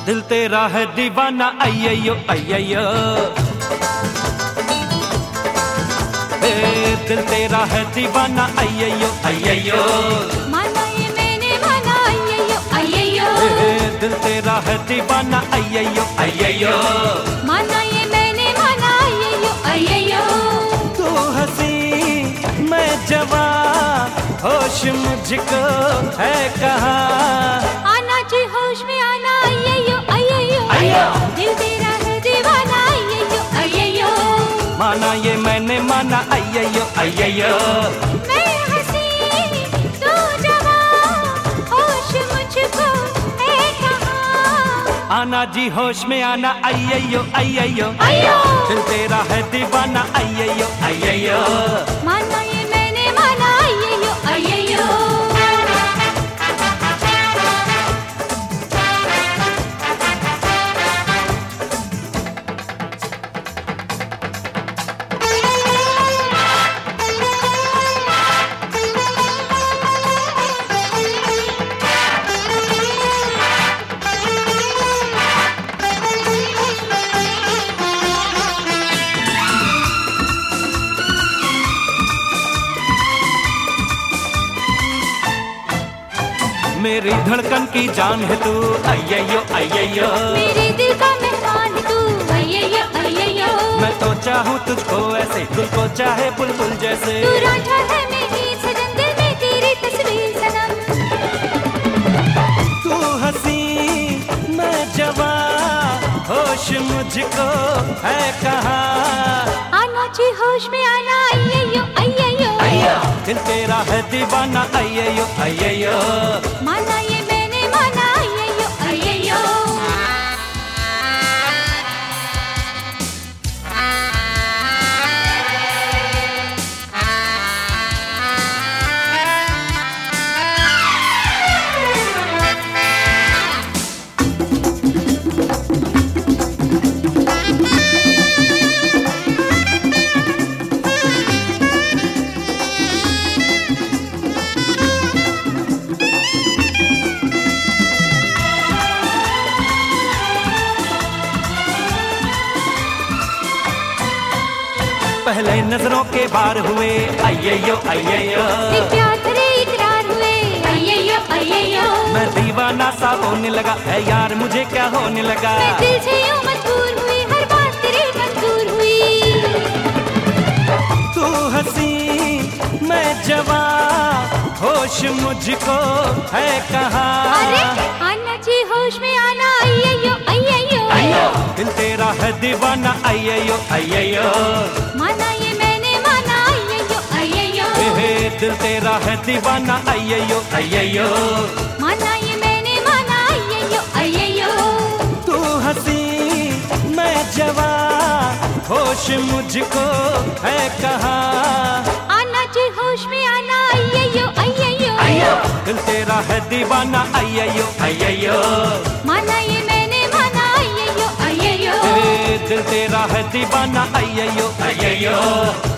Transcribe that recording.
दिल तेरा है दीवाना अय्यो अय्यो, दिल तेरा है दीवाना अय्यो अय्यो, माना ये मैंने माना अय्यो अय्यो, दिल तेरा है दीवाना अय्यो अय्यो, माना ये मैंने माना अय्यो अय्यो। तू हंसी मैं जवान, होश मुझको है कहाँ, आना जी होश में आना अय्यो अय्यो, दिल तेरा है दीवाना अय्यो अय्यो, माना ये मैंने माना अय्यो अय्यो। मैं हंसी तू जवान, होश मुझको है कहाँ, आना जी होश में आना अय्यो अय्यो, दिल तेरा है दीवाना अय्यो अय्यो, माना ये मैंने माना अय्यो अय्यो। मेरी धड़कन की जान है तू अय्यो अय्यो, मेरे दिल का मेहमान तू अय्यो अय्यो, मैं तो चाहूँ तुझको ऐसे दिल को चाहे बुलबुल जैसे, तू रांझा है मेरी सजन, दिल में तेरी तस्वीर सनम, तू हंसी मैं जवान, होश मुझको है कहाँ, आना जी होश में आना अय्यो अय्यो, दिल तेरा है दीवाना अय्यो अय्यो, माना ये मैंने माना अय्यो अय्यो। पहले नजरों के बार हुए अय्यो अय्यो, फिर प्यार करे इकरार हुए अय्यो अय्यो, मैं दीवाना सा होने लगा है यार, मुझे क्या होने लगा, मैं दिल से यूं मजबूर हुई, हर बात तेरी मंजूर हुई, तू हंसी मैं जवान, होश मुझको है कहाँ, अरे आना जी होश में आना अय्यो अय्यो, दिल तेरा है दीवाना अय्यो अय्यो, माना ये मैंने माना अय्यो अय्यो, दिल तेरा है दीवाना अय्यो अय्यो, माना ये मैंने माना अय्यो अय्यो, तू हंसी मैं जवान, होश मुझको है कहाँ, आना जी होश में आना अय्यो अय्यो, दिल तेरा है दीवाना अय्यो अय्यो, माना ये मैंने माना अय्यो अय्यो, दिल तेरा है दीवाना अय्यो अय्यो।